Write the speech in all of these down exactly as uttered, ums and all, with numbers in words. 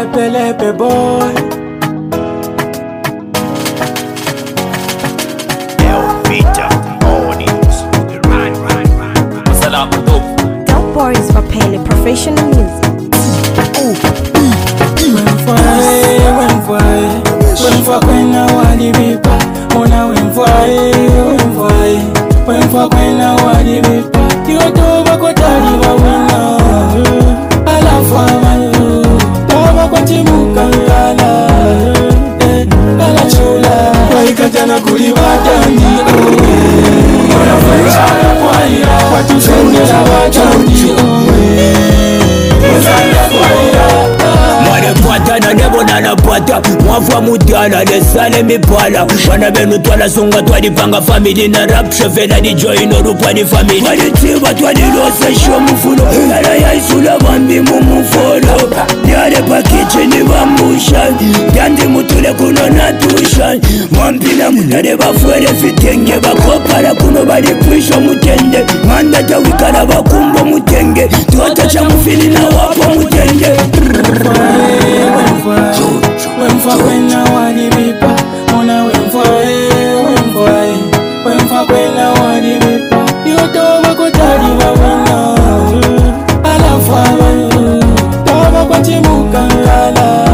lepe lepe boy. Dope Boys for Pele Professional Music. Wemfwa kwena walibipa Mona wemfwae, wemfwae Wemfwa kwena walibipa Yotoba kwa taliba wina Alafu amayo Taba kwa timuka ngala Kala chula Waikatana kulibadani Mona fwenchana kwa ira Watu sendela watani Mozanya kwa ira Pata na nebo na na pata Mwafwa mutiana lesale mipala Wana benu twala sunga twali panga family Na rap shefela di join orupa di family Wali tiba twali lose show mufuno Nara ya isula bambi mumufolo Diare pa kitchen bambushan Diandi mutule kuno natushan Mwampina munare bafuere fitenge Bakopara kuno bali pwisho mutende Manda tawikara bakumbo mutenge Tuata cha mufili na wapo mutende Wemfwa kwena walibipa Mona wemfwae, wemfwae Wemfwa kwena walibipa Yotoba kwa taliba wina Alafu amayo Taba kwa timuka ngala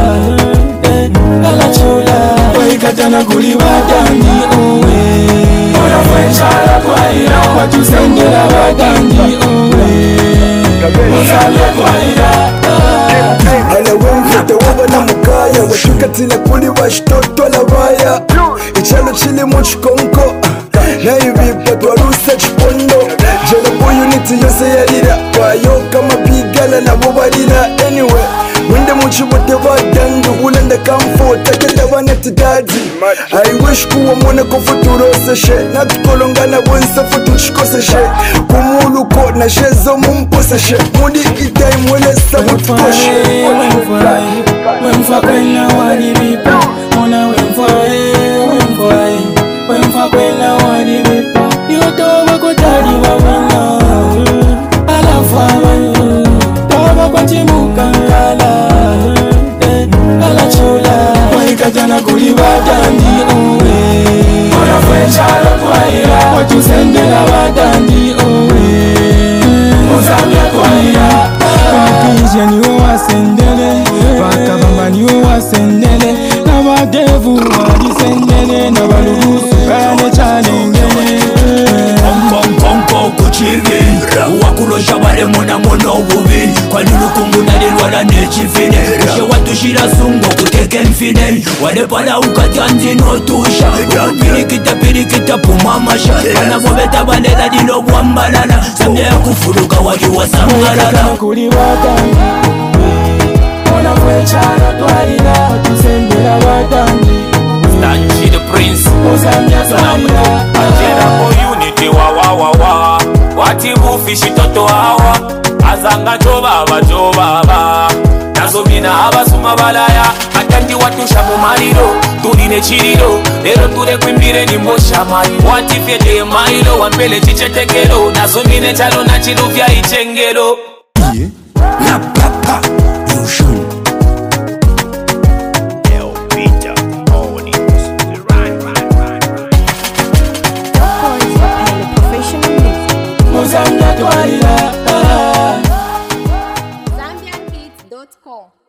Kala chula Waikatana kulibadani owe Mona fwenchana kwa ira Watu sendela watani owe Mozanya kwa ira Ala wemfete waba na mukaya Washukatile kuli washitoto la waya Ichalo chili muchikonko Na ibipa twarusa chipondo Jela boy unity yose yalira Wayo kama bigala na bobalira Anyway Mwende muchibote wadandu Ulenda kamfota Kenda waneti dadi I wish kuwa mwone kufuturose she Natukolongana wensa futu chikose she Kumuluko na shezo mumpose she Mudi itai mwelesa mutukoshe Wemfwa kwena walibipa Mona wemfwae, wemfwae Wemfwa kwena walibipa Yotoba kwa taliba wina Alafu amayo Taba kwa timuka ngala Kala chula Waikatana kulibadani owe Mona fwenchana kwa ira Watu sendela watani owe Mozanya kwa ira Wakija niwo wasendele Wakabamba niwo wasendele Na wadevu wadisendele Na walugusu kane chalengele Konko kuchigi Wakulosha wale mona mono ububi Kwa nulukungu na lilwala nechifine Ushe watu shira sungo kuteke mfine Wale pala ukatanzi no tusha Pirikita pirikita pumamasha Wana mwabeta bandela dilo wambalala Samde ya kufuruka wali wasangalala Kulibadani Mona fwenchana twalila Watu sendela watani Stanchi the prince Mozanya kwa ira Ajera po unity wa wa wa wa Wati bufishi toto hawa Azanga jobaba jobaba Nazo mina abasuma balaya Atandi watusha mu maliro Tuline chiriro Lero ture kwimbire ni mbosha mayi Wati fyete mailo Wampele chichetekero Nazo mine chalo na chiluvya ichengero Na papa Yushun Dope Boys for Pele Professional Music. Mozanya kwa ira Zambian Beats dot com